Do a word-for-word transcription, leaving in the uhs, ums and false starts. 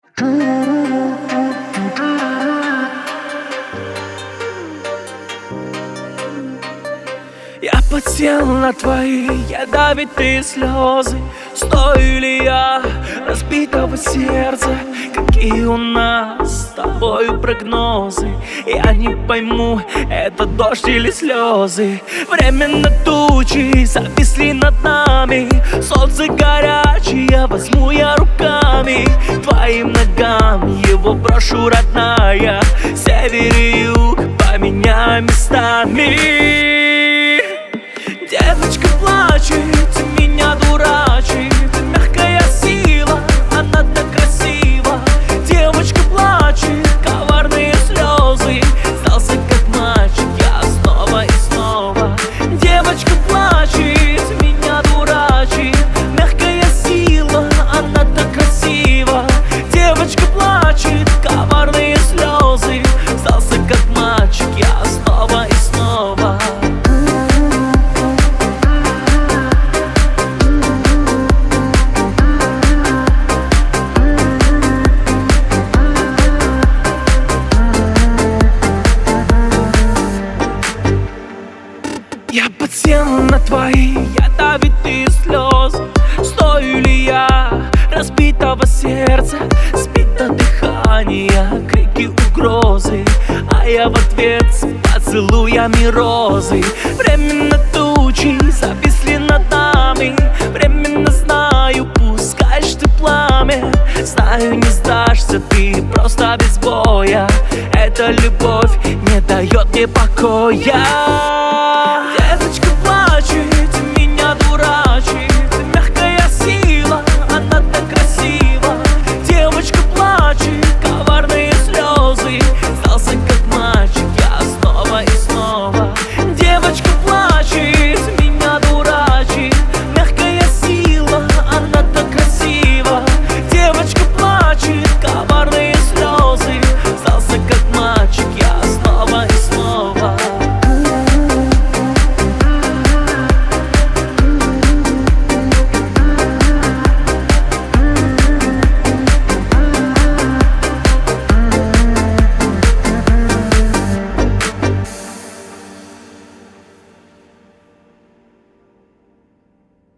Я подсел на твои ядовитые слезы. Стою ли я разбитого сердца? Какие у нас с тобою прогнозы? Я не пойму, это дождь или слезы. Временно тучи зависли над нами. Солнце горячее возьму я руками. Твоим ногам его брошу, родная. Север и юг поменяй местами. Девочка плачет, меня дурачит. Мягкая сила, она так красива. Девочка плачет, коварные слезы. Сдался как мальчик, я снова и снова. Девочка плачет, меня дурачит. Мягкая сила, она так красива. Девочка плачет, коварные слезы. Сдался как мальчик, я снова и снова. Я подсел на твои ядовитые слезы. Стою ли я разбитого сердца? Сбито дыхание, крики угрозы, а я в ответ с поцелуями розы. Временно тучи зависли над нами. Временно знаю, пускаешь ты пламя. Знаю, не сдашься ты просто без боя. Эта любовь не дает мне покоя.